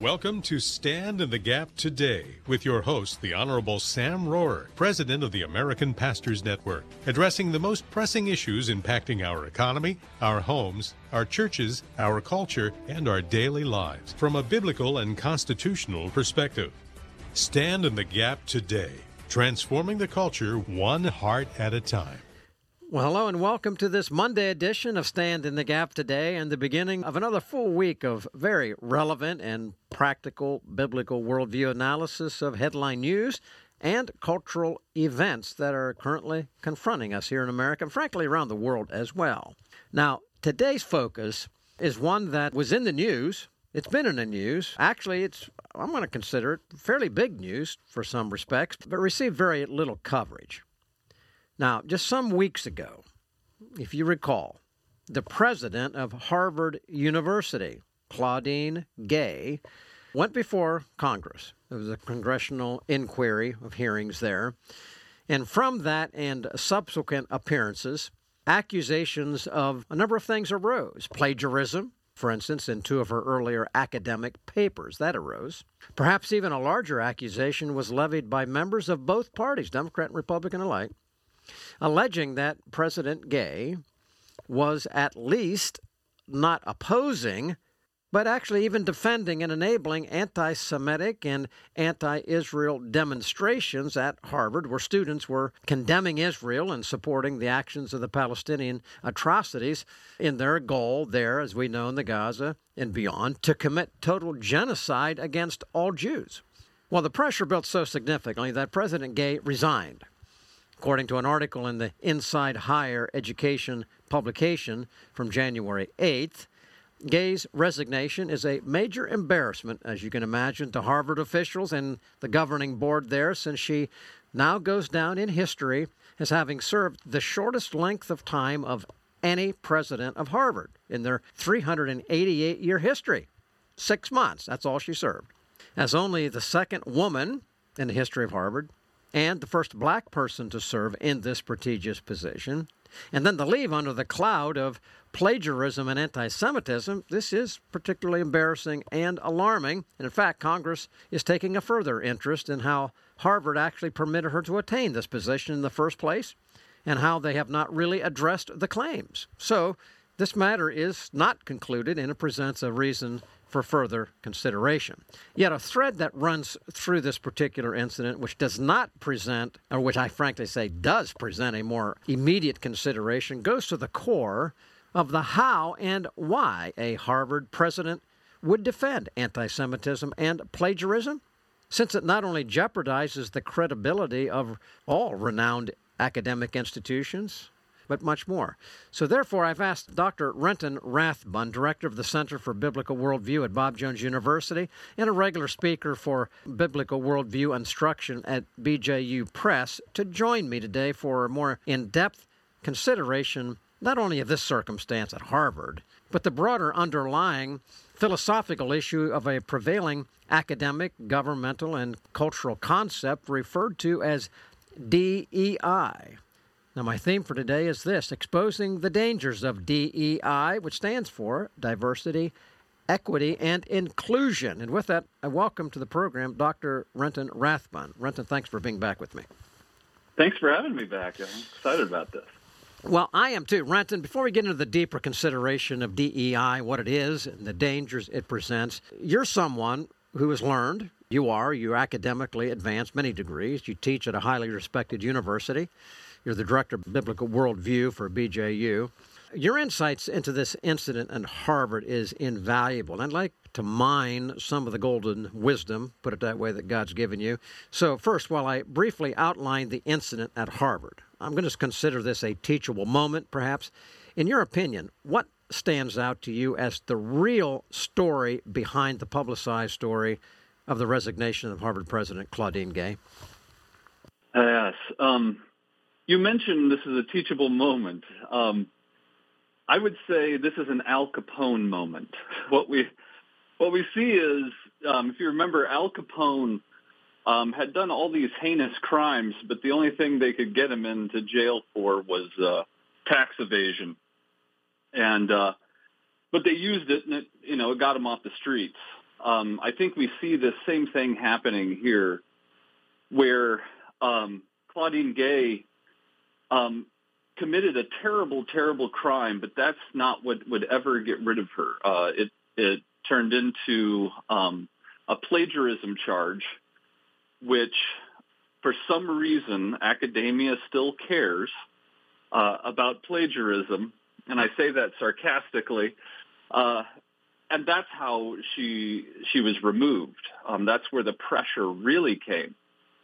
Welcome to Stand in the Gap Today with your host, the Honorable Sam Rohrer, President of the American Pastors Network, addressing the most pressing issues impacting our economy, our homes, our churches, our culture, and our daily lives from a biblical and constitutional perspective. Stand in the Gap Today, transforming the culture one heart at a time. Well, hello and welcome to this Monday edition of Stand in the Gap Today and the beginning of another full week of very relevant and practical biblical worldview analysis of headline news and cultural events that are currently confronting us here in America and frankly around the world as well. Now, today's focus is one that was in the news. It's been in the news. Actually, I'm going to consider it fairly big news for some respects, but received very little coverage. Now, just some weeks ago, if you recall, the president of Harvard University, Claudine Gay, went before Congress. There was a congressional inquiry of hearings there. And from that and subsequent appearances, accusations of a number of things arose. Plagiarism, for instance, in two of her earlier academic papers, that arose. Perhaps even a larger accusation was levied by members of both parties, Democrat and Republican alike, alleging that President Gay was at least not opposing, but actually even defending and enabling anti-Semitic and anti-Israel demonstrations at Harvard, where students were condemning Israel and supporting the actions of the Palestinian atrocities in their goal there, as we know in the Gaza and beyond, to commit total genocide against all Jews. Well, the pressure built so significantly that President Gay resigned. According to an article in the Inside Higher Education publication from January 8th, Gay's resignation is a major embarrassment, as you can imagine, to Harvard officials and the governing board there, since she now goes down in history as having served the shortest length of time of any president of Harvard in their 388-year history. 6 months, that's all she served. As only the second woman in the history of Harvard, and the first black person to serve in this prestigious position, and then to leave under the cloud of plagiarism and anti-Semitism, this is particularly embarrassing and alarming. And in fact, Congress is taking a further interest in how Harvard actually permitted her to attain this position in the first place, and how they have not really addressed the claims. So this matter is not concluded, and it presents a reason for further consideration. Yet a thread that runs through this particular incident, which does not present, or which I frankly say does present a more immediate consideration, goes to the core of the how and why a Harvard president would defend anti-Semitism and plagiarism, since it not only jeopardizes the credibility of all renowned academic institutions, but much more. So therefore, I've asked Dr. Renton Rathbun, director of the Center for Biblical Worldview at Bob Jones University and a regular speaker for Biblical Worldview Instruction at BJU Press, to join me today for a more in-depth consideration not only of this circumstance at Harvard, but the broader underlying philosophical issue of a prevailing academic, governmental, and cultural concept referred to as DEI. Now, my theme for today is this: exposing the dangers of DEI, which stands for diversity, equity, and inclusion. And with that, I welcome to the program Dr. Renton Rathbun. Renton, thanks for being back with me. Thanks for having me back. I'm excited about this. Well, I am too. Renton, before we get into the deeper consideration of DEI, what it is, and the dangers it presents, you're someone who has learned. You're academically advanced, many degrees. You teach at a highly respected university. You're the director of Biblical Worldview for BJU. Your insights into this incident at Harvard is invaluable. I'd like to mine some of the golden wisdom, put it that way, that God's given you. So first, while I briefly outline the incident at Harvard, I'm going to consider this a teachable moment, perhaps. In your opinion, what stands out to you as the real story behind the publicized story of the resignation of Harvard President Claudine Gay? Yes. You mentioned this is a teachable moment. I would say this is an Al Capone moment. What we see is, if you remember, Al Capone had done all these heinous crimes, but the only thing they could get him into jail for was tax evasion. And but they used it, and it got him off the streets. I think we see the same thing happening here, where Claudine Gay committed a terrible, terrible crime, but that's not what would ever get rid of her. It turned into a plagiarism charge, which for some reason academia still cares about plagiarism, and I say that sarcastically. And that's how she was removed. That's where the pressure really came.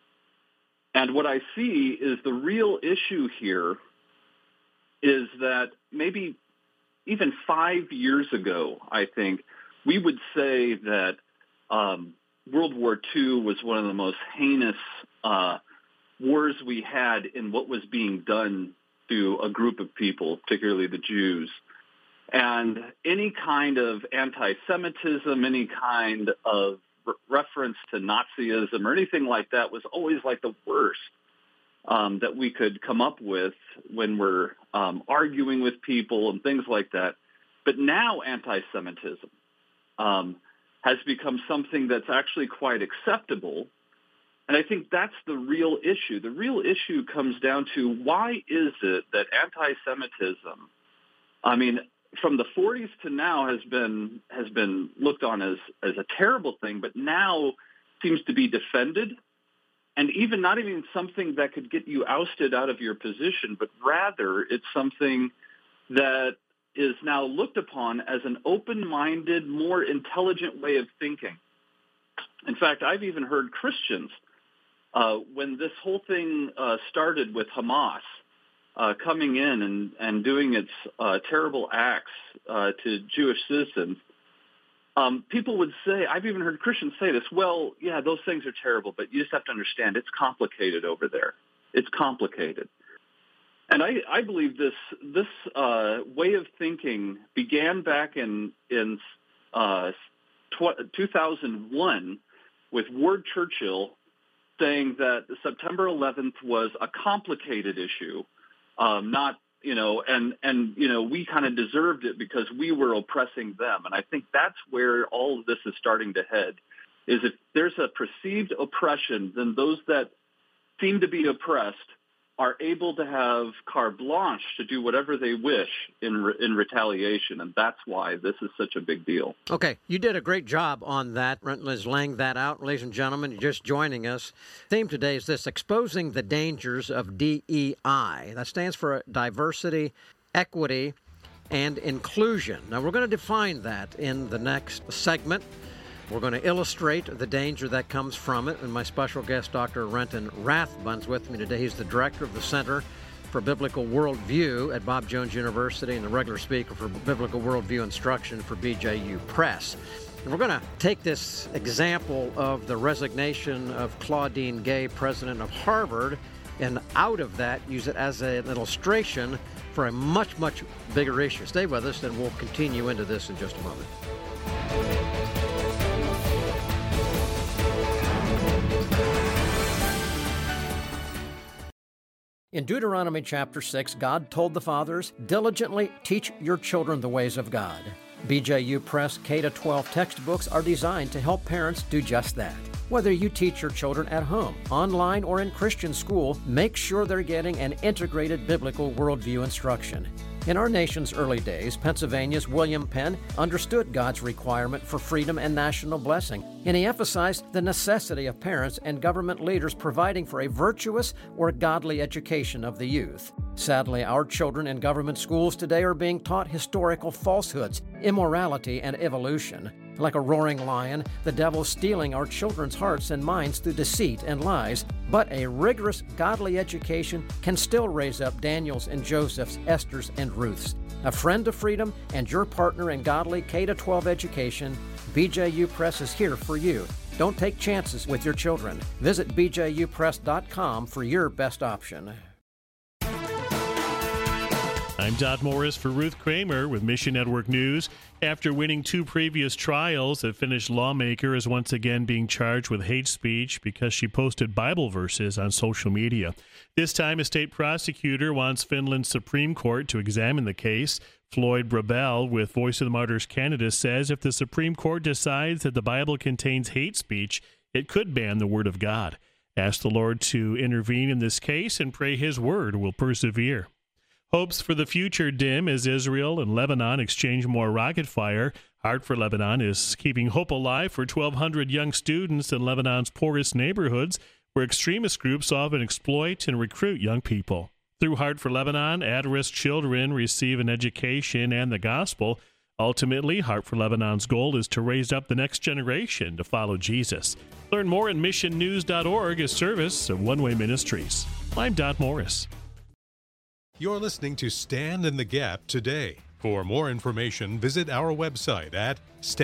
And what I see is the real issue here is that maybe even 5 years ago, I think, we would say that World War II was one of the most heinous wars we had in what was being done to a group of people, particularly the Jews. And any kind of anti-Semitism, any kind of reference to Nazism or anything like that was always like the worst that we could come up with when we're arguing with people and things like that. But now anti-Semitism has become something that's actually quite acceptable. And I think that's the real issue. The real issue comes down to, why is it that anti-Semitism, from the 40s to now has been looked on as a terrible thing, but now seems to be defended, and even not even something that could get you ousted out of your position, but rather it's something that is now looked upon as an open-minded, more intelligent way of thinking. In fact, I've even heard Christians, when this whole thing started with Hamas, coming in and doing its terrible acts to Jewish citizens, people would say, I've even heard Christians say this, well, yeah, those things are terrible, but you just have to understand it's complicated over there. It's complicated. And I believe this way of thinking began back in 2001 with Ward Churchill saying that September 11th was a complicated issue. We kind of deserved it because we were oppressing them. And I think that's where all of this is starting to head, is if there's a perceived oppression, then those that seem to be oppressed are able to have carte blanche to do whatever they wish in retaliation. And that's why this is such a big deal. Okay, you did a great job on that, Liz, laying that out. Ladies and gentlemen, you're just joining us. The theme today is this: exposing the dangers of DEI. That stands for diversity, equity, and inclusion. Now, we're going to define that in the next segment. We're going to illustrate the danger that comes from it, and my special guest, Dr. Renton Rathbun's with me today. He's the director of the Center for Biblical Worldview at Bob Jones University and the regular speaker for Biblical Worldview Instruction for BJU Press. And we're going to take this example of the resignation of Claudine Gay, president of Harvard, and out of that, use it as an illustration for a much, much bigger issue. Stay with us, and we'll continue into this in just a moment. In Deuteronomy chapter 6, God told the fathers, "Diligently teach your children the ways of God." BJU Press K-12 textbooks are designed to help parents do just that. Whether you teach your children at home, online, or in Christian school, make sure they're getting an integrated biblical worldview instruction. In our nation's early days, Pennsylvania's William Penn understood God's requirement for freedom and national blessing, and he emphasized the necessity of parents and government leaders providing for a virtuous or godly education of the youth. Sadly, our children in government schools today are being taught historical falsehoods, immorality, and evolution. Like a roaring lion, the devil's stealing our children's hearts and minds through deceit and lies. But a rigorous, godly education can still raise up Daniels and Josephs, Esthers and Ruths. A friend of freedom and your partner in godly K-12 education, BJU Press is here for you. Don't take chances with your children. Visit bjupress.com for your best option. I'm Dot Morris for Ruth Kramer with Mission Network News. After winning 2 previous trials, a Finnish lawmaker is once again being charged with hate speech because she posted Bible verses on social media. This time, a state prosecutor wants Finland's Supreme Court to examine the case. Floyd Brabell with Voice of the Martyrs Canada says if the Supreme Court decides that the Bible contains hate speech, it could ban the Word of God. Ask the Lord to intervene in this case and pray His Word will persevere. Hopes for the future dim as Israel and Lebanon exchange more rocket fire. Heart for Lebanon is keeping hope alive for 1,200 young students in Lebanon's poorest neighborhoods, where extremist groups often exploit and recruit young people. Through Heart for Lebanon, at-risk children receive an education and the gospel. Ultimately, Heart for Lebanon's goal is to raise up the next generation to follow Jesus. Learn more at missionnews.org, a service of One Way Ministries. I'm Dot Morris. You're listening to Stand in the Gap today. For more information, visit our website at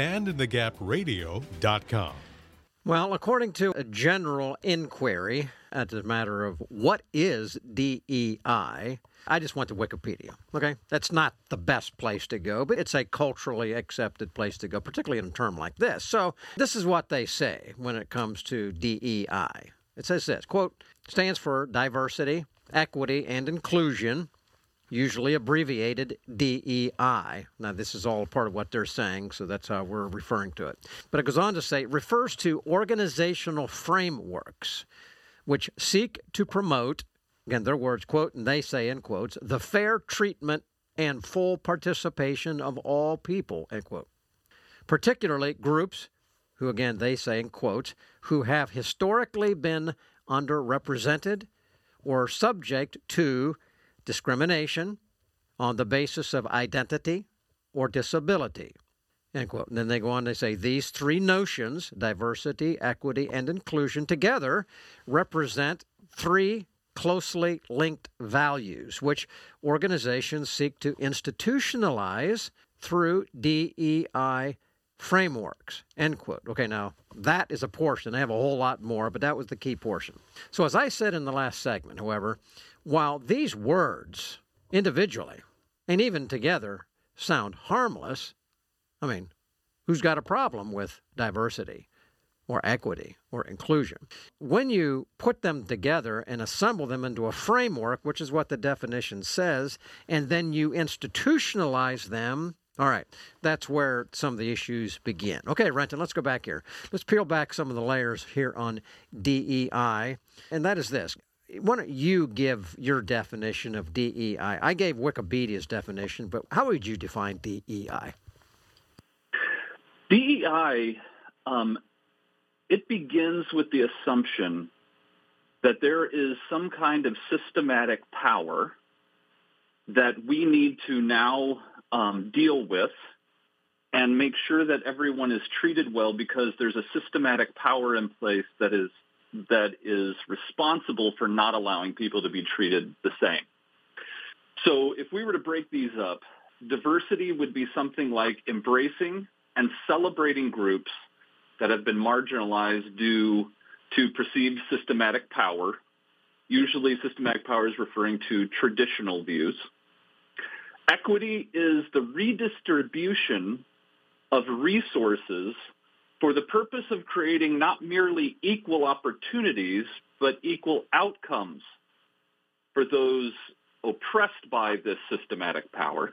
standinthegapradio.com. Well, according to a general inquiry at the matter of what is DEI, I just went to Wikipedia, okay? That's not the best place to go, but it's a culturally accepted place to go, particularly in a term like this. So this is what they say when it comes to DEI. It says this, quote, stands for diversity, equity, and inclusion, usually abbreviated DEI. Now, this is all part of what they're saying, so that's how we're referring to it. But it goes on to say, it refers to organizational frameworks which seek to promote, again, their words, quote, and they say in quotes, the fair treatment and full participation of all people, end quote. Particularly groups who, again, they say in quotes, who have historically been underrepresented or subject to discrimination on the basis of identity or disability, end quote. And then they go on, they say, these three notions, diversity, equity, and inclusion, together represent three closely linked values, which organizations seek to institutionalize through DEI frameworks, end quote. Okay, now, that is a portion. I have a whole lot more, but that was the key portion. So as I said in the last segment, however, while these words individually and even together sound harmless, I mean, who's got a problem with diversity or equity or inclusion? When you put them together and assemble them into a framework, which is what the definition says, and then you institutionalize them, all right, that's where some of the issues begin. Okay, Renton, let's go back here. Let's peel back some of the layers here on DEI, and that is this. Why don't you give your definition of DEI? I gave Wikipedia's definition, but how would you define DEI? DEI, it begins with the assumption that there is some kind of systematic power that we need to now deal with and make sure that everyone is treated well, because there's a systematic power in place that is responsible for not allowing people to be treated the same. So if we were to break these up, diversity would be something like embracing and celebrating groups that have been marginalized due to perceived systematic power. Usually systematic power is referring to traditional views. Equity is the redistribution of resources for the purpose of creating not merely equal opportunities, but equal outcomes for those oppressed by this systematic power.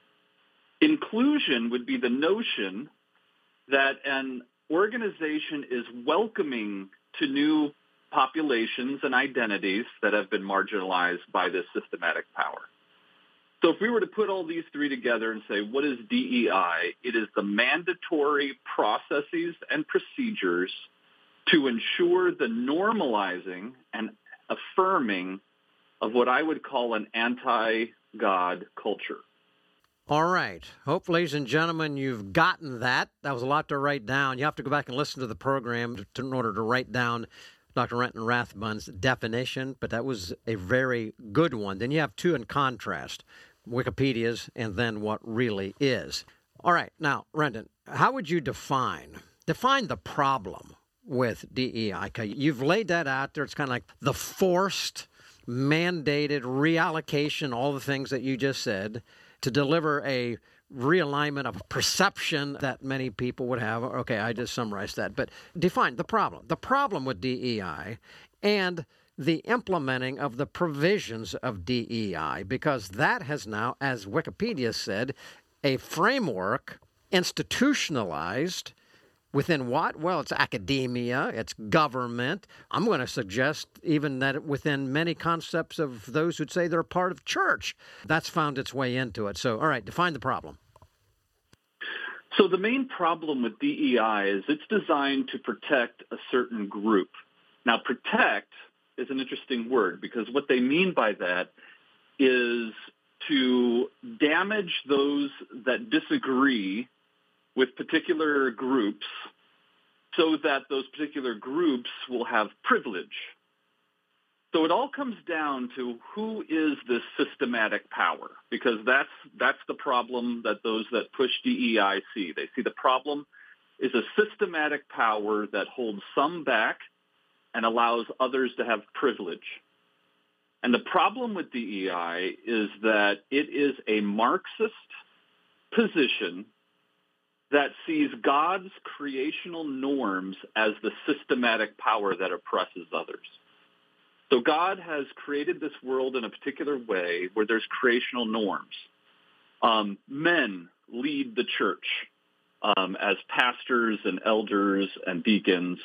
Inclusion would be the notion that an organization is welcoming to new populations and identities that have been marginalized by this systematic power. So if we were to put all these three together and say, what is DEI? It is the mandatory processes and procedures to ensure the normalizing and affirming of what I would call an anti-God culture. All right. Hope, ladies and gentlemen, you've gotten that. That was a lot to write down. You have to go back and listen to the program in order to write down Dr. Renton Rathbun's definition, but that was a very good one. Then you have two in contrast, Wikipedia's and then what really is. All right. Now, Renton, how would you define the problem with DEI? Okay, you've laid that out there. It's kind of like the forced, mandated reallocation, all the things that you just said, to deliver a realignment of perception that many people would have. Okay, I just summarized that. But define the problem. The problem with DEI, and the implementing of the provisions of DEI, because that has now, as Wikipedia said, a framework institutionalized within what? Well, it's academia, it's government. I'm going to suggest even that within many concepts of those who'd say they're part of church, that's found its way into it. So, all right, define the problem. So the main problem with DEI is it's designed to protect a certain group. Now, protect is an interesting word because what they mean by that is to damage those that disagree with particular groups so that those particular groups will have privilege. So it all comes down to who is this systematic power, because that's the problem that those that push DEI see. They see the problem is a systematic power that holds some back and allows others to have privilege. And the problem with DEI is that it is a Marxist position that sees God's creational norms as the systematic power that oppresses others. So God has created this world in a particular way where there's creational norms. Men lead the church as pastors and elders and deacons.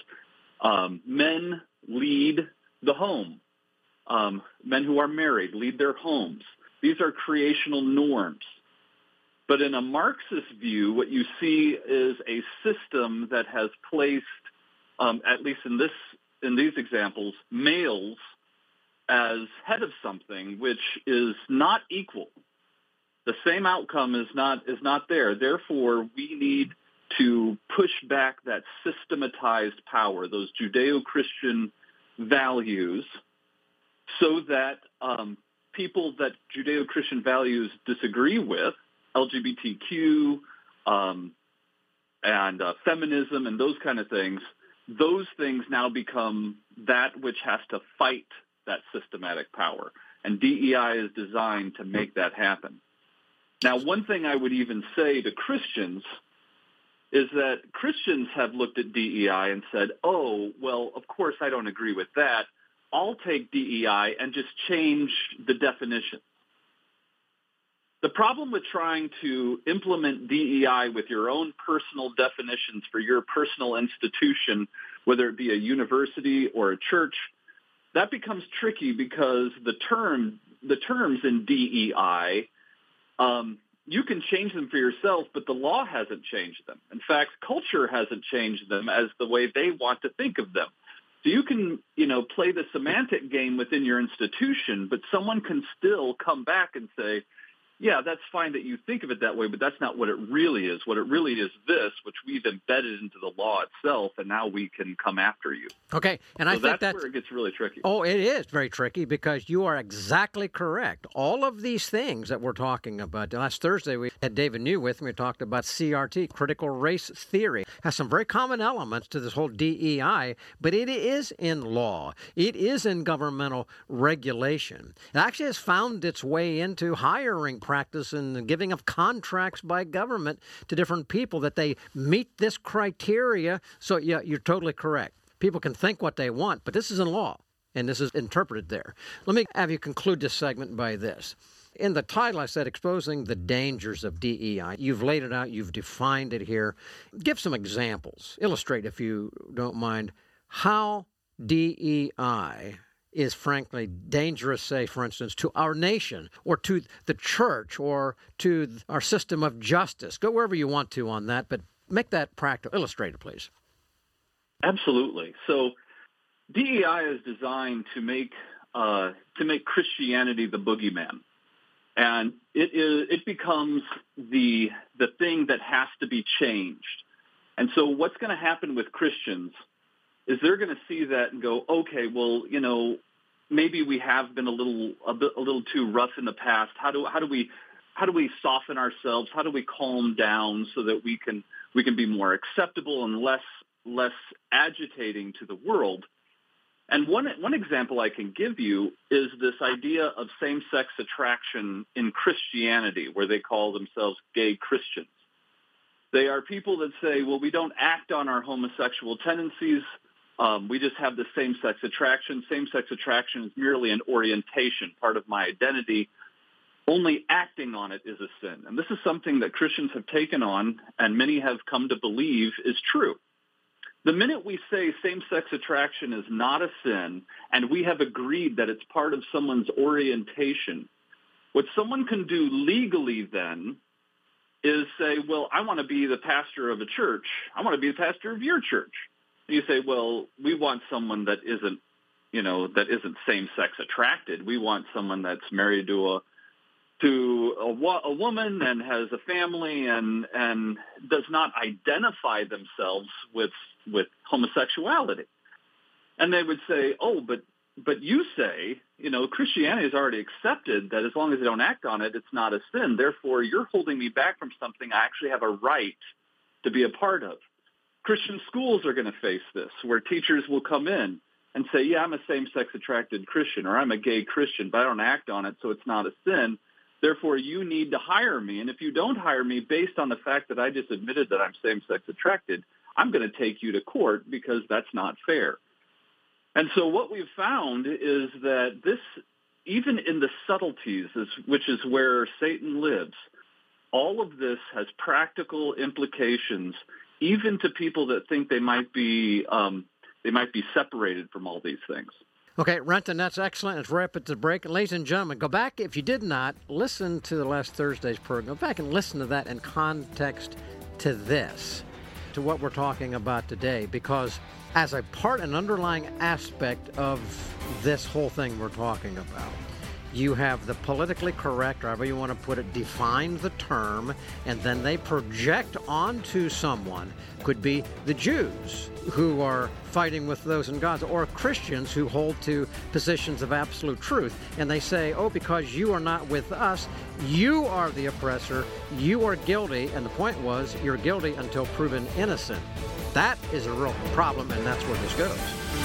Men lead the home. Men who are married lead their homes. These are creational norms. But in a Marxist view, what you see is a system that has placed, at least in these examples, males as head of something which is not equal. The same outcome is not there. Therefore, we need to push back that systematized power, those Judeo-Christian values, so that people that Judeo-Christian values disagree with, LGBTQ and feminism and those kind of things, those things now become that which has to fight that systematic power. And DEI is designed to make that happen. Now, one thing I would even say to Christians is that Christians have looked at DEI and said, oh, well, of course I don't agree with that. I'll take DEI and just change the definition. The problem with trying to implement DEI with your own personal definitions for your personal institution, whether it be a university or a church, that becomes tricky because the terms in DEI, you can change them for yourself, but the law hasn't changed them. In fact, culture hasn't changed them as the way they want to think of them. So you can, play the semantic game within your institution, but someone can still come back and say, yeah, that's fine that you think of it that way, but that's not what it really is. What it really is this, which we've embedded into the law itself, and now we can come after you. Okay, and I think that's where it gets really tricky. Oh, it is very tricky because you are exactly correct. All of these things that we're talking about. Last Thursday, we had David New with me. We talked about CRT, critical race theory. Has some very common elements to this whole DEI, but it is in law. It is in governmental regulation. It actually has found its way into hiring practice and the giving of contracts by government to different people that they meet this criteria. So, yeah, you're totally correct. People can think what they want, but this is in law, and this is interpreted there. Let me have you conclude this segment by this. In the title, I said, Exposing the Dangers of DEI. You've laid it out. You've defined it here. Give some examples. Illustrate, if you don't mind, how DEI is frankly dangerous, say, for instance, to our nation or to the church or to our system of justice. Go wherever you want to on that, but make that practical. Illustrate it, please. Absolutely. So DEI is designed to make Christianity the boogeyman. And it becomes the thing that has to be changed. And so what's going to happen with Christians is they're going to see that and go, okay, well, maybe we have been a little too rough in the past. How do we soften ourselves? How do we calm down so that we can be more acceptable and less agitating to the world? And one example I can give you is this idea of same-sex attraction in Christianity, where they call themselves gay Christians. They are people that say, well, we don't act on our homosexual tendencies. We just have the same-sex attraction. Same-sex attraction is merely an orientation, part of my identity. Only acting on it is a sin. And this is something that Christians have taken on and many have come to believe is true. The minute we say same-sex attraction is not a sin and we have agreed that it's part of someone's orientation, what someone can do legally then is say, well, I want to be the pastor of a church. I want to be the pastor of your church. And you say, well, we want someone that isn't same-sex attracted. We want someone that's married to a woman and has a family and does not identify themselves with homosexuality. And they would say, oh, but you say, Christianity has already accepted that as long as they don't act on it, it's not a sin. Therefore, you're holding me back from something I actually have a right to be a part of. Christian schools are going to face this, where teachers will come in and say, yeah, I'm a same-sex attracted Christian, or I'm a gay Christian, but I don't act on it, so it's not a sin. Therefore, you need to hire me. And if you don't hire me based on the fact that I just admitted that I'm same-sex attracted, I'm going to take you to court because that's not fair. And so what we've found is that this, even in the subtleties, which is where Satan lives, all of this has practical implications, even to people that think they might be separated from all these things. Okay, Renton, that's excellent. Let's wrap it to break. And ladies and gentlemen, go back, if you did not listen to the last Thursday's program, go back and listen to that in context to this, to what we're talking about today, because as a part and underlying aspect of this whole thing we're talking about, you have the politically correct, or however you want to put it, define the term, and then they project onto someone, could be the Jews who are fighting with those in Gaza, or Christians who hold to positions of absolute truth, and they say, oh, because you are not with us, you are the oppressor, you are guilty, and the point was, you're guilty until proven innocent. That is a real problem, and that's where this goes.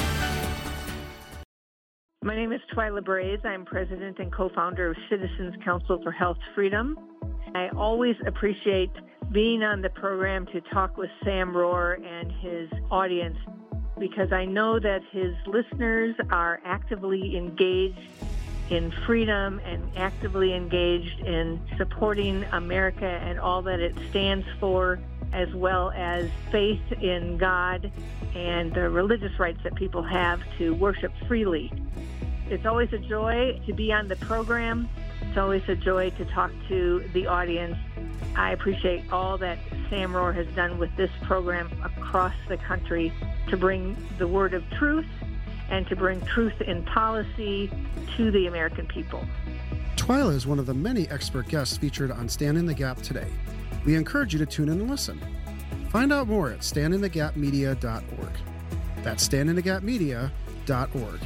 My name is Twyla Braze. I'm president and co-founder of Citizens Council for Health Freedom. I always appreciate being on the program to talk with Sam Rohrer and his audience, because I know that his listeners are actively engaged in freedom and actively engaged in supporting America and all that it stands for, as well as faith in God and the religious rights that people have to worship freely. It's always a joy to be on the program. It's always a joy to talk to the audience. I appreciate all that Sam Rohrer has done with this program across the country to bring the word of truth and to bring truth in policy to the American people. Twyla is one of the many expert guests featured on Stand in the Gap today. We encourage you to tune in and listen. Find out more at standinthegapmedia.org. That's standinthegapmedia.org.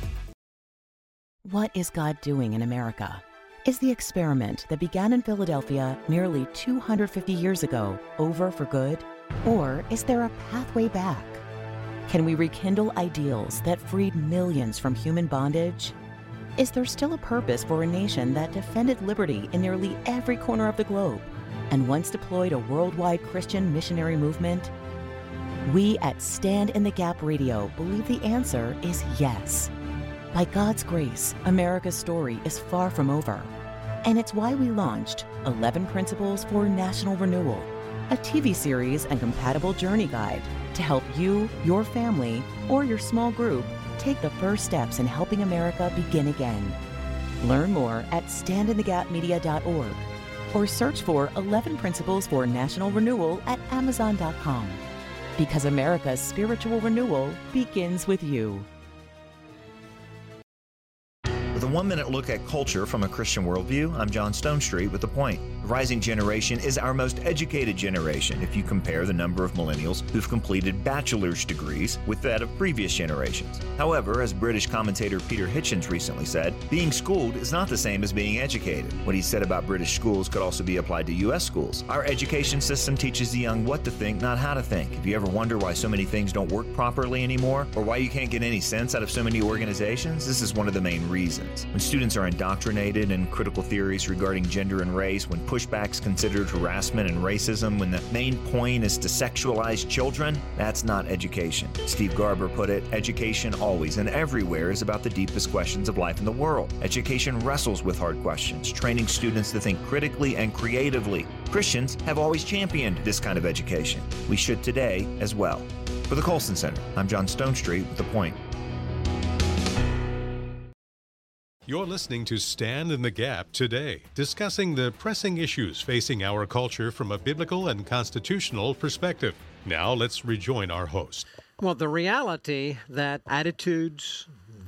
What is God doing in America? Is the experiment that began in Philadelphia nearly 250 years ago over for good? Or is there a pathway back? Can we rekindle ideals that freed millions from human bondage? Is there still a purpose for a nation that defended liberty in nearly every corner of the globe and once deployed a worldwide Christian missionary movement? We at Stand in the Gap Radio believe the answer is yes. By God's grace, America's story is far from over. And it's why we launched 11 Principles for National Renewal, a TV series and compatible journey guide to help you, your family, or your small group take the first steps in helping America begin again. Learn more at standinthegapmedia.org or search for 11 Principles for National Renewal at Amazon.com. Because America's spiritual renewal begins with you. With a one-minute look at culture from a Christian worldview, I'm John Stonestreet with The Point. The rising generation is our most educated generation if you compare the number of millennials who've completed bachelor's degrees with that of previous generations. However, as British commentator Peter Hitchens recently said, being schooled is not the same as being educated. What he said about British schools could also be applied to U.S. schools. Our education system teaches the young what to think, not how to think. If you ever wonder why so many things don't work properly anymore, or why you can't get any sense out of so many organizations, this is one of the main reasons. When students are indoctrinated in critical theories regarding gender and race, when pushback's considered harassment and racism when the main point is to sexualize children, that's not education. Steve Garber put it, education always and everywhere is about the deepest questions of life in the world. Education wrestles with hard questions, training students to think critically and creatively. Christians have always championed this kind of education. We should today as well. For the Colson Center, I'm John Stonestreet with The Point. You're listening to Stand in the Gap today, discussing the pressing issues facing our culture from a biblical and constitutional perspective. Now let's rejoin our host. Well, the reality that attitudes,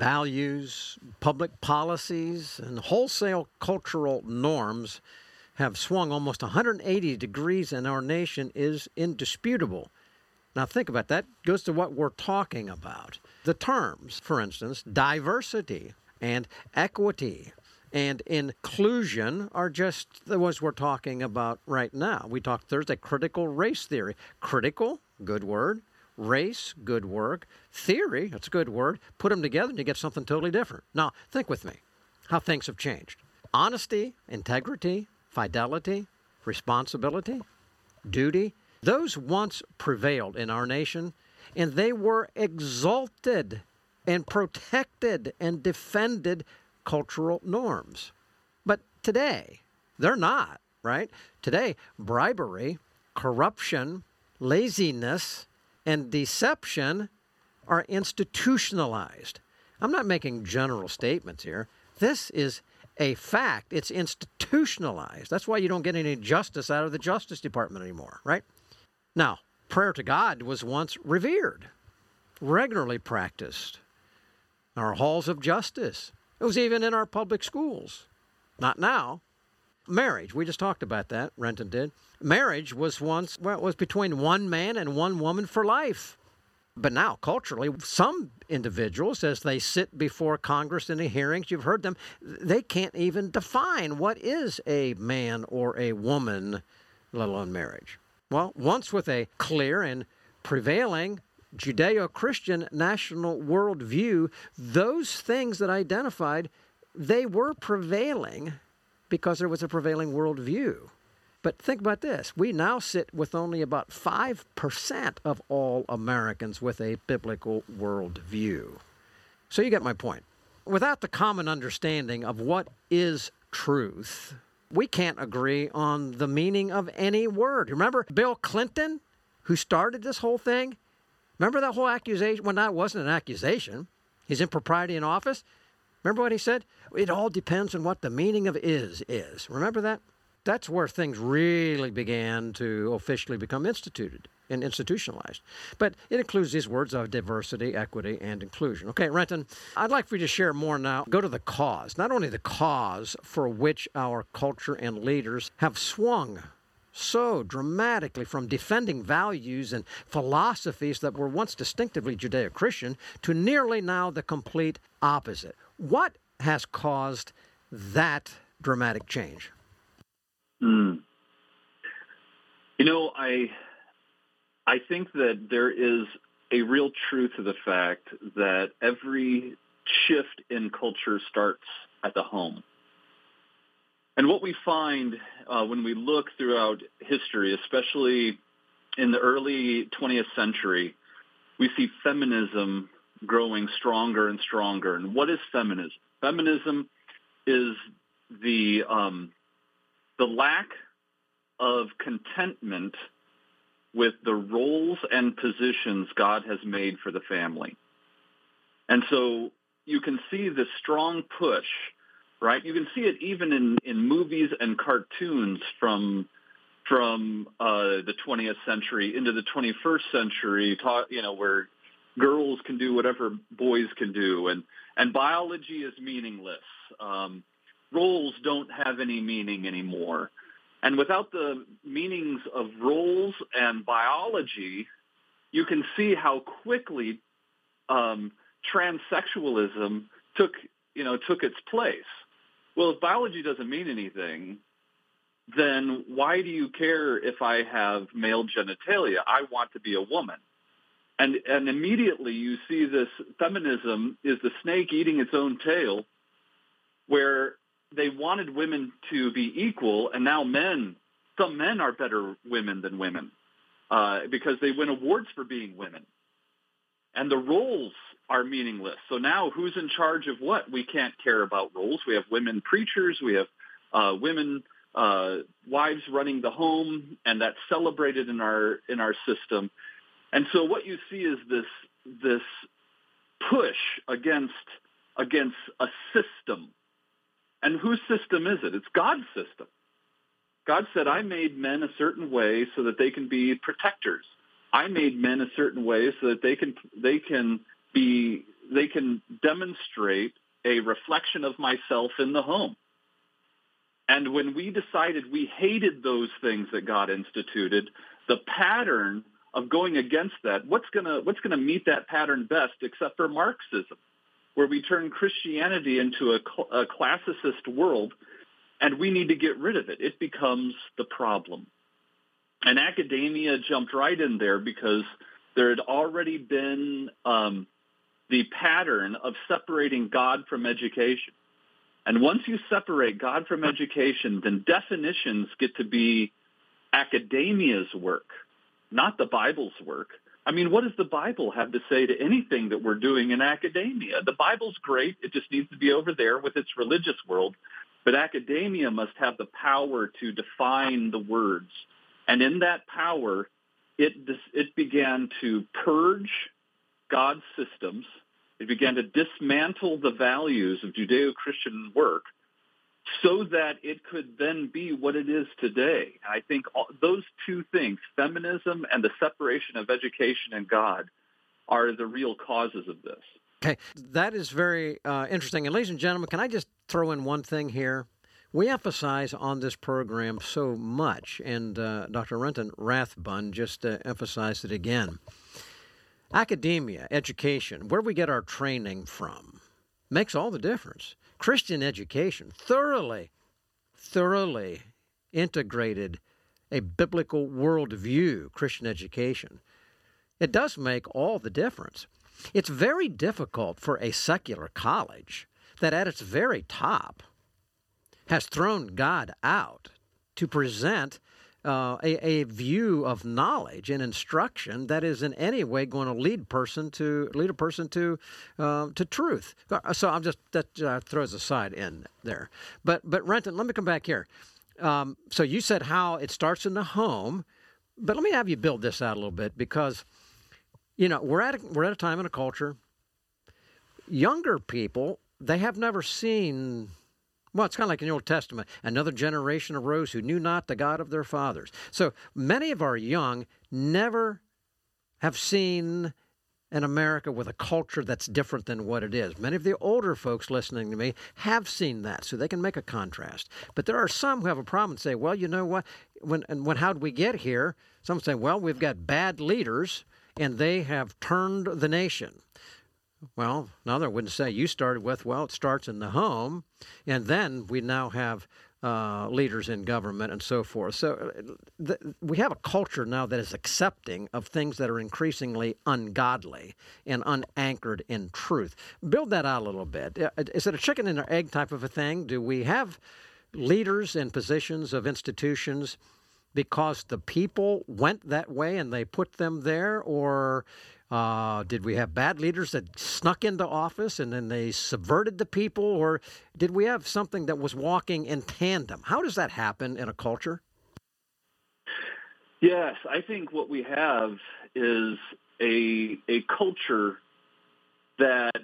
values, public policies, and wholesale cultural norms have swung almost 180 degrees in our nation is indisputable. Now think about that. Goes to what we're talking about. The terms, for instance, diversity and equity and inclusion are just the ones we're talking about right now. We talked Thursday, critical race theory. Critical, good word. Race, good word. Theory, that's a good word. Put them together and you get something totally different. Now, think with me how things have changed. Honesty, integrity, fidelity, responsibility, duty, those once prevailed in our nation, and they were exalted and protected and defended cultural norms. But today, they're not, right? Today, bribery, corruption, laziness, and deception are institutionalized. I'm not making general statements here. This is a fact. It's institutionalized. That's why you don't get any justice out of the Justice Department anymore, right? Now, prayer to God was once revered, regularly practiced. Our halls of justice. It was even in our public schools. Not now. Marriage, we just talked about that, Renton did. Marriage was once, well, it was between one man and one woman for life. But now, culturally, some individuals, as they sit before Congress in the hearings, you've heard them, they can't even define what is a man or a woman, let alone marriage. Well, once with a clear and prevailing Judeo-Christian national worldview, those things that identified, they were prevailing because there was a prevailing worldview. But think about this. We now sit with only about 5% of all Americans with a biblical worldview. So you get my point. Without the common understanding of what is truth, we can't agree on the meaning of any word. Remember Bill Clinton, who started this whole thing? Remember that whole accusation? Well, that wasn't an accusation. His impropriety in office. Remember what he said? It all depends on what the meaning of is. Remember that? That's where things really began to officially become instituted and institutionalized. But it includes these words of diversity, equity, and inclusion. Okay, Renton, I'd like for you to share more now. Go to the cause. Not only the cause for which our culture and leaders have swung so dramatically from defending values and philosophies that were once distinctively Judeo-Christian to nearly now the complete opposite. What has caused that dramatic change? You know, I think that there is a real truth to the fact that every shift in culture starts at the home. And what we find when we look throughout history, especially in the early 20th century, we see feminism growing stronger and stronger. And what is feminism? Feminism is the lack of contentment with the roles and positions God has made for the family. And so you can see this strong push, right? You can see it even in movies and cartoons from the 20th century into the 21st century, where girls can do whatever boys can do, and biology is meaningless. Roles don't have any meaning anymore. And without the meanings of roles and biology, you can see how quickly transsexualism took its place. Well, if biology doesn't mean anything, then why do you care if I have male genitalia? I want to be a woman. And immediately you see this feminism is the snake eating its own tail, where they wanted women to be equal, and now some men are better women than women because they win awards for being women. And the roles are meaningless. So now who's in charge of what? We can't care about roles. We have women preachers. We have women wives running the home, and that's celebrated in our system. And so what you see is this push against a system. And whose system is it? It's God's system. God said, I made men a certain way so that they can be protectors. I made men a certain way so that they can demonstrate a reflection of myself in the home. And when we decided we hated those things that God instituted, the pattern of going against that, what's gonna meet that pattern best except for Marxism, where we turn Christianity into a classicist world, and we need to get rid of it. It becomes the problem. And academia jumped right in there because there had already been the pattern of separating God from education. And once you separate God from education, then definitions get to be academia's work, not the Bible's work. I mean, what does the Bible have to say to anything that we're doing in academia? The Bible's great. It just needs to be over there with its religious world. But academia must have the power to define the words. And in that power, it began to purge God's systems. It began to dismantle the values of Judeo-Christian work so that it could then be what it is today. I think those two things, feminism and the separation of education and God, are the real causes of this. Okay, that is very interesting. And ladies and gentlemen, can I just throw in one thing here? We emphasize on this program so much, and Dr. Renton Rathbun just emphasized it again. Academia, education, where we get our training from, makes all the difference. Christian education thoroughly integrated a biblical worldview, Christian education. It does make all the difference. It's very difficult for a secular college that at its very top has thrown God out to present a view of knowledge and instruction that is in any way going to lead a person to truth. So I'm just that throws a side in there. But Renton, let me come back here. So you said how it starts in the home, but let me have you build this out a little bit because we're at a time in a culture. Younger people, they have never seen. Well, it's kind of like in the Old Testament. Another generation arose who knew not the God of their fathers. So many of our young never have seen an America with a culture that's different than what it is. Many of the older folks listening to me have seen that, so they can make a contrast. But there are some who have a problem and say, well, you know what? How did we get here? Some say, well, we've got bad leaders, and they have turned the nation. Well, another wouldn't say you started with, well, it starts in the home, and then we now have leaders in government and so forth. So we have a culture now that is accepting of things that are increasingly ungodly and unanchored in truth. Build that out a little bit. Is it a chicken and an egg type of a thing? Do we have leaders in positions of institutions because the people went that way and they put them there, or did we have bad leaders that snuck into office and then they subverted the people, or did we have something that was walking in tandem? How does that happen in a culture? Yes, I think what we have is a culture that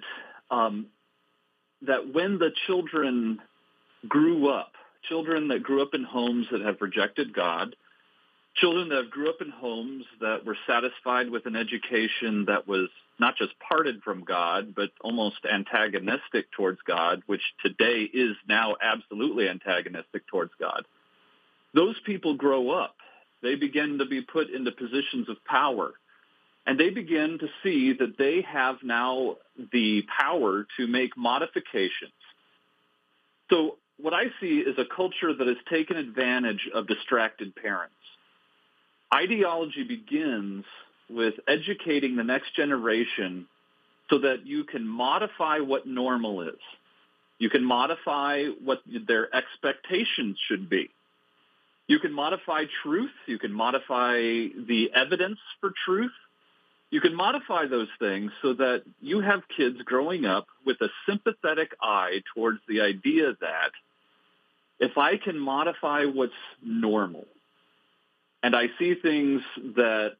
that when the children that grew up in homes that have rejected God, children that grew up in homes that were satisfied with an education that was not just parted from God, but almost antagonistic towards God, which today is now absolutely antagonistic towards God. Those people grow up. They begin to be put into positions of power, and they begin to see that they have now the power to make modifications. So what I see is a culture that has taken advantage of distracted parents. Ideology begins with educating the next generation so that you can modify what normal is. You can modify what their expectations should be. You can modify truth. You can modify the evidence for truth. You can modify those things so that you have kids growing up with a sympathetic eye towards the idea that if I can modify what's normal, and I see things that,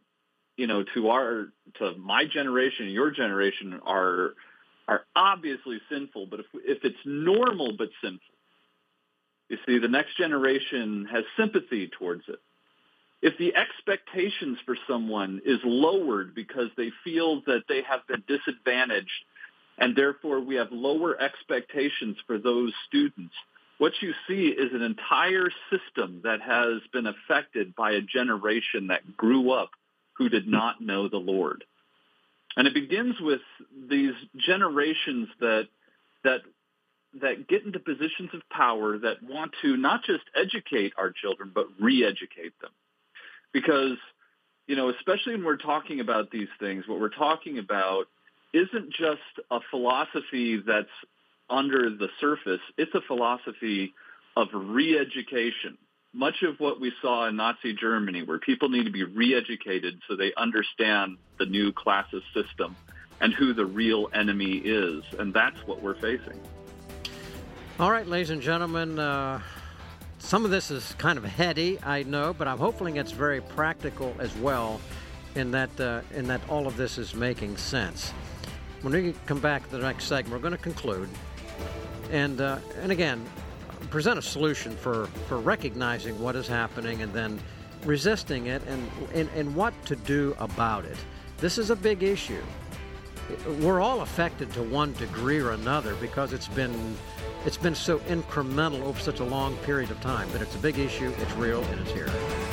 to my generation, your generation are obviously sinful, but if it's normal but sinful, you see, the next generation has sympathy towards it. If the expectations for someone is lowered because they feel that they have been disadvantaged, and therefore we have lower expectations for those students, what you see is an entire system that has been affected by a generation that grew up who did not know the Lord. And it begins with these generations that get into positions of power that want to not just educate our children, but re-educate them. Because, especially when we're talking about these things, what we're talking about isn't just a philosophy that's under the surface. It's a philosophy of re-education. Much of what we saw in Nazi Germany, where people need to be re-educated so they understand the new classist system and who the real enemy is. And that's what we're facing. All right, ladies and gentlemen, some of this is kind of heady, I know, but I'm hoping it's very practical as well in that all of this is making sense. When we come back to the next segment, we're going to conclude and again, present a solution for recognizing what is happening and then resisting it and what to do about it. This is a big issue. We're all affected to one degree or another because it's been so incremental over such a long period of time. But it's a big issue, it's real, and it's here.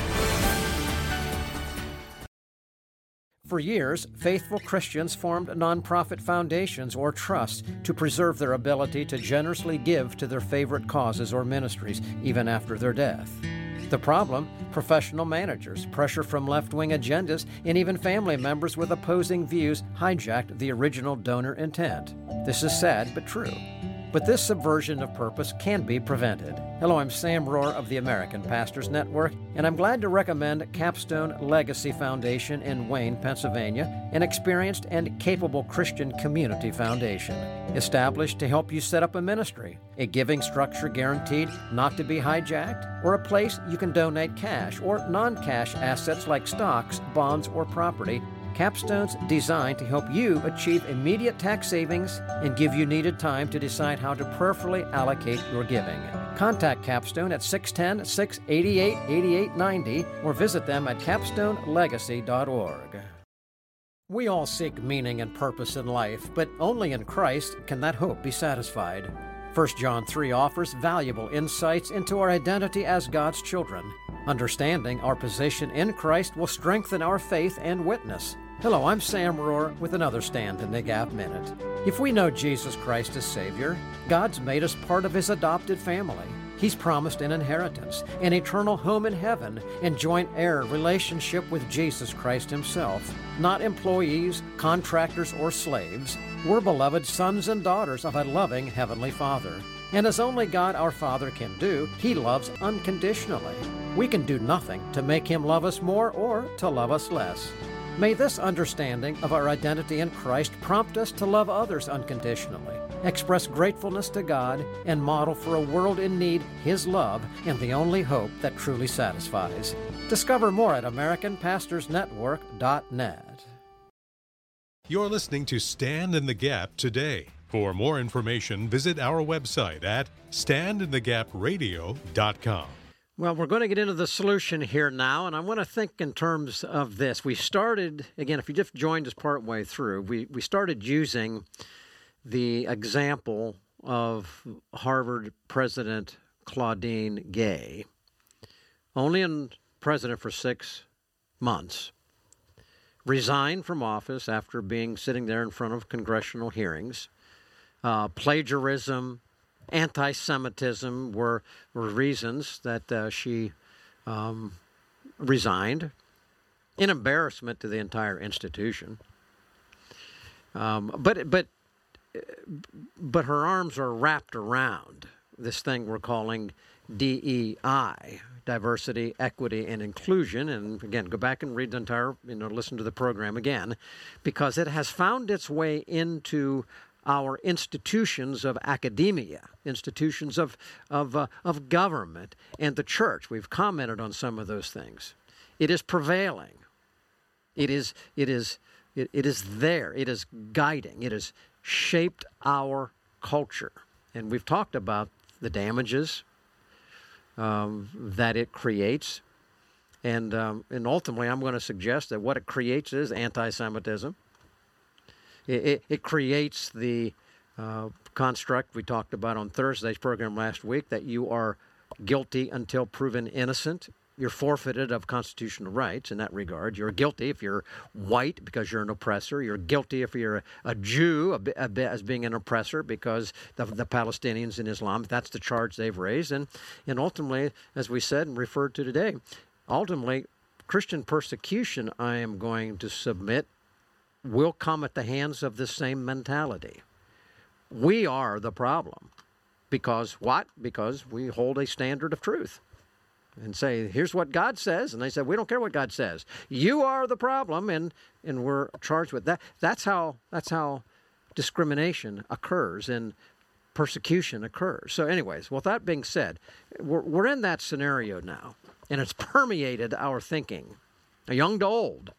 For years, faithful Christians formed nonprofit foundations or trusts to preserve their ability to generously give to their favorite causes or ministries, even after their death. The problem? Professional managers, pressure from left-wing agendas, and even family members with opposing views hijacked the original donor intent. This is sad but true. But this subversion of purpose can be prevented. Hello, I'm Sam Rohr of the American Pastors Network, and I'm glad to recommend Capstone Legacy Foundation in Wayne, Pennsylvania, an experienced and capable Christian community foundation. Established to help you set up a ministry, a giving structure guaranteed not to be hijacked, or a place you can donate cash or non-cash assets like stocks, bonds, or property. Capstone's designed to help you achieve immediate tax savings and give you needed time to decide how to prayerfully allocate your giving. Contact Capstone at 610-688-8890 or visit them at capstonelegacy.org. We all seek meaning and purpose in life, but only in Christ can that hope be satisfied. 1 John 3 offers valuable insights into our identity as God's children. Understanding our position in Christ will strengthen our faith and witness. Hello, I'm Sam Rohr with another Stand in the Gap Minute. If we know Jesus Christ as Savior, God's made us part of His adopted family. He's promised an inheritance, an eternal home in heaven, and joint heir relationship with Jesus Christ Himself. Not employees, contractors, or slaves. We're beloved sons and daughters of a loving Heavenly Father. And as only God our Father can do, He loves unconditionally. We can do nothing to make Him love us more or to love us less. May this understanding of our identity in Christ prompt us to love others unconditionally, express gratefulness to God, and model for a world in need His love and the only hope that truly satisfies. Discover more at AmericanPastorsNetwork.net. You're listening to Stand in the Gap today. For more information, visit our website at standinthegapradio.com. Well, we're going to get into the solution here now, and I want to think in terms of this. We started, again, if you just joined us partway through, we started using the example of Harvard President Claudine Gay, only in president for 6 months, resigned from office after sitting there in front of congressional hearings. Plagiarism, anti-Semitism were reasons that she resigned, in embarrassment to the entire institution. But but her arms are wrapped around this thing we're calling DEI, diversity, equity, and inclusion. And again, go back and read the entire, listen to the program again, because it has found its way into our institutions of academia, institutions of government, and the church. We've commented on some of those things. It is prevailing. It is there. It is guiding. It has shaped our culture, and we've talked about the damages that it creates, and ultimately, I'm going to suggest that what it creates is anti-Semitism. It creates the construct we talked about on Thursday's program last week, that you are guilty until proven innocent. You're forfeited of constitutional rights in that regard. You're guilty if you're white because you're an oppressor. You're guilty if you're a Jew as being an oppressor because the Palestinians in Islam. That's the charge they've raised. And ultimately, as we said and referred to today, ultimately, Christian persecution, I am going to submit, will come at the hands of this same mentality. We are the problem. Because what? Because we hold a standard of truth and say, here's what God says. And they say, we don't care what God says. You are the problem, and we're charged with that. That's how discrimination occurs and persecution occurs. So anyways, with that being said, we're in that scenario now, and it's permeated our thinking, young to old.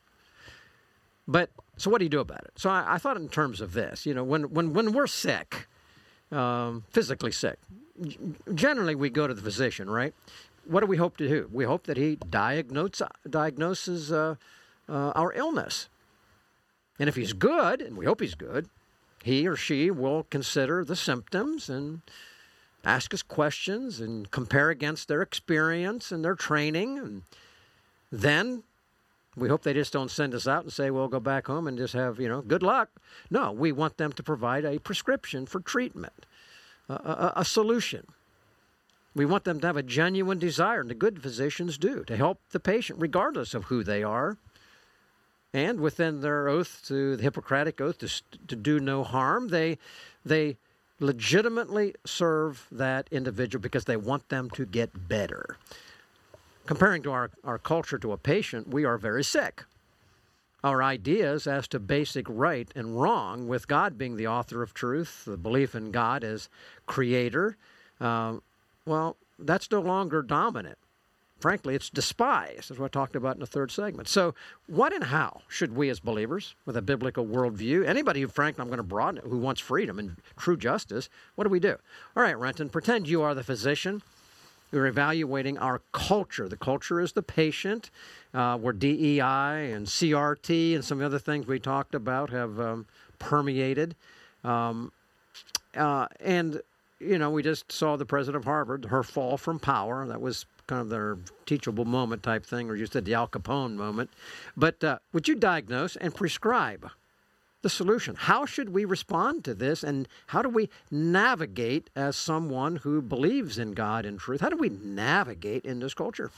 But so what do you do about it? So I thought in terms of this, when we're sick, physically sick, generally we go to the physician, right? What do we hope to do? We hope that he diagnoses our illness. And if he's good, and we hope he's good, he or she will consider the symptoms and ask us questions and compare against their experience and their training. And then we hope they just don't send us out and say, well, go back home and just have, good luck. No, we want them to provide a prescription for treatment, a solution. We want them to have a genuine desire, and the good physicians do, to help the patient regardless of who they are. And within their oath, to the Hippocratic oath, to do no harm, they legitimately serve that individual because they want them to get better. Comparing to our culture to a patient, we are very sick. Our ideas as to basic right and wrong, with God being the author of truth, the belief in God as creator, well, that's no longer dominant. Frankly, it's despised, as what I talked about in the third segment. So what and how should we as believers, with a biblical worldview, anybody who, frankly, I'm going to broaden it, who wants freedom and true justice, what do we do? All right, Renton, pretend you are the physician. We're evaluating our culture. The culture is the patient, where DEI and CRT and some other things we talked about have permeated. And we just saw the president of Harvard, her fall from power. That was kind of their teachable moment type thing, or you said the Al Capone moment. But would you diagnose and prescribe the solution? How should we respond to this, and how do we navigate as someone who believes in God and truth? How do we navigate in this culture?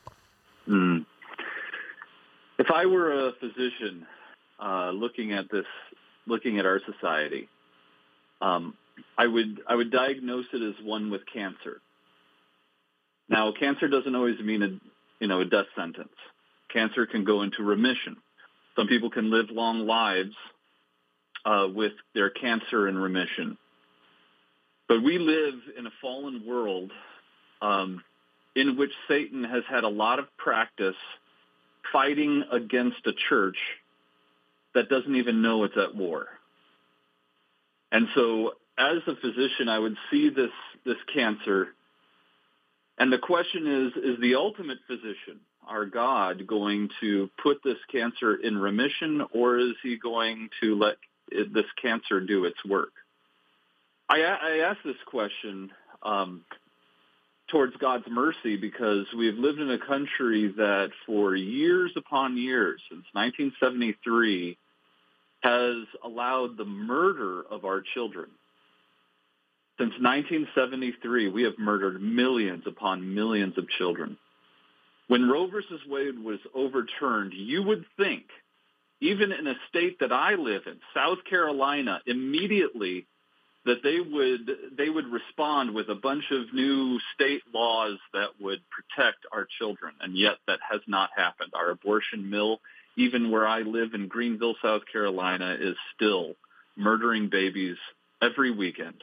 If I were a physician looking at our society, I would diagnose it as one with cancer. Now, cancer doesn't always mean a death sentence. Cancer can go into remission. Some people can live long lives with their cancer in remission. But we live in a fallen world in which Satan has had a lot of practice fighting against a church that doesn't even know it's at war. And so as a physician, I would see this cancer, and the question is the ultimate physician, our God, going to put this cancer in remission, or is he going to let this cancer do its work? I ask this question towards God's mercy, because we've lived in a country that for years upon years, since 1973, has allowed the murder of our children. Since 1973, we have murdered millions upon millions of children. When Roe versus Wade was overturned, you would think, even in a state that I live in, South Carolina, immediately that they would respond with a bunch of new state laws that would protect our children, and yet that has not happened. Our abortion mill, even where I live in Greenville, South Carolina, is still murdering babies every weekend.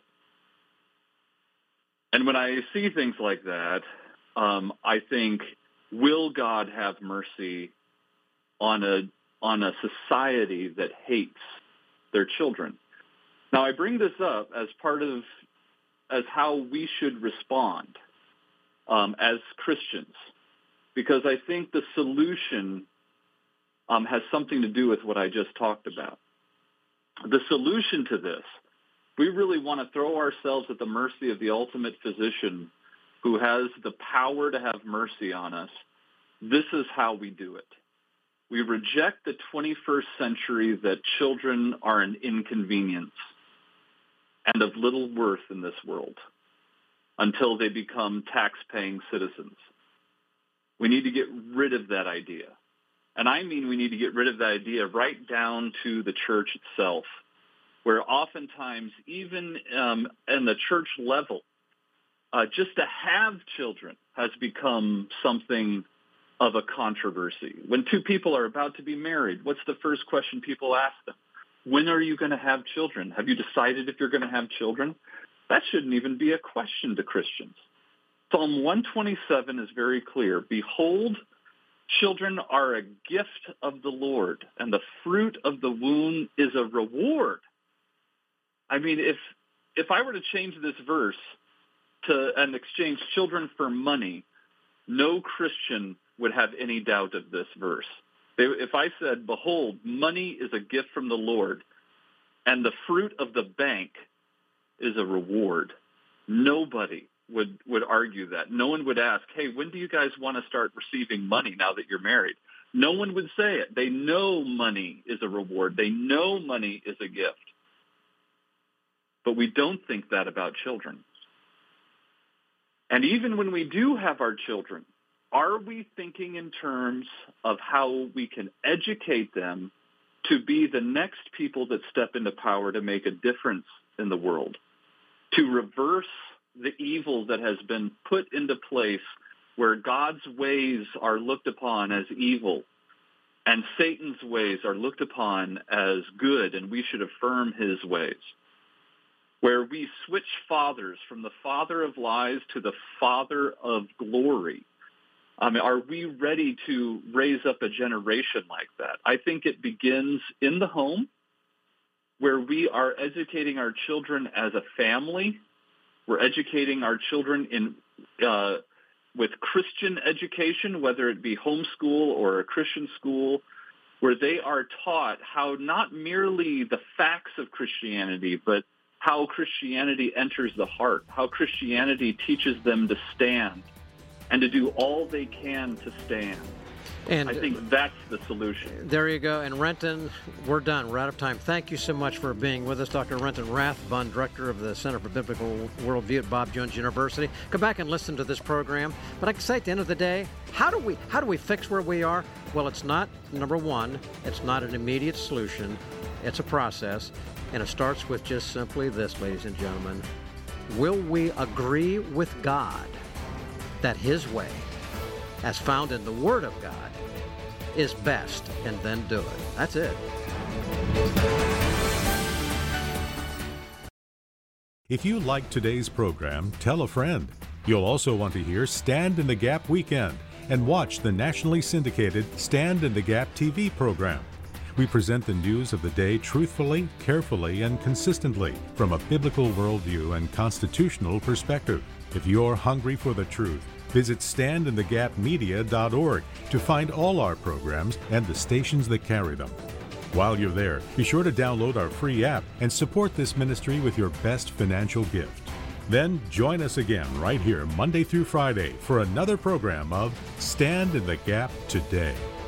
And when I see things like that, I think, will God have mercy on a society that hates their children? Now, I bring this up as as how we should respond as Christians, because I think the solution has something to do with what I just talked about. The solution to this, we really want to throw ourselves at the mercy of the ultimate physician who has the power to have mercy on us. This is how we do it. We reject the 21st century that children are an inconvenience and of little worth in this world until they become tax-paying citizens. We need to get rid of that idea. And I mean we need to get rid of that idea right down to the church itself, where oftentimes, even in the church level, just to have children has become something of a controversy. When two people are about to be married, what's the first question people ask them? When are you going to have children? Have you decided if you're going to have children? That shouldn't even be a question to Christians. Psalm 127 is very clear. Behold, children are a gift of the Lord, and the fruit of the womb is a reward. I mean, if I were to change this verse and exchange children for money, no Christian would have any doubt of this verse. If I said, behold, money is a gift from the Lord, and the fruit of the bank is a reward, nobody would argue that. No one would ask, hey, when do you guys want to start receiving money now that you're married? No one would say it. They know money is a reward. They know money is a gift. But we don't think that about children. And even when we do have our children, are we thinking in terms of how we can educate them to be the next people that step into power to make a difference in the world, to reverse the evil that has been put into place where God's ways are looked upon as evil and Satan's ways are looked upon as good, and we should affirm his ways, where we switch fathers from the father of lies to the father of glory? I mean, are we ready to raise up a generation like that? I think it begins in the home, where we are educating our children as a family. We're educating our children with Christian education, whether it be homeschool or a Christian school, where they are taught how not merely the facts of Christianity, but how Christianity enters the heart, how Christianity teaches them to stand and to do all they can to stand. And I think that's the solution. There you go. And Renton, we're done. We're out of time. Thank you so much for being with us, Dr. Renton Rathbun, Director of the Center for Biblical Worldview at Bob Jones University. Come back and listen to this program. But I can say at the end of the day, how do we fix where we are? Well, it's not, number one, it's not an immediate solution. It's a process. And it starts with just simply this, ladies and gentlemen. Will we agree with God that his way, as found in the Word of God, is best, and then do it? That's it. If you liked today's program, tell a friend. You'll also want to hear Stand in the Gap Weekend and watch the nationally syndicated Stand in the Gap TV program. We present the news of the day truthfully, carefully, and consistently from a biblical worldview and constitutional perspective. If you're hungry for the truth, visit standinthegapmedia.org to find all our programs and the stations that carry them. While you're there, be sure to download our free app and support this ministry with your best financial gift. Then join us again right here Monday through Friday for another program of Stand in the Gap Today.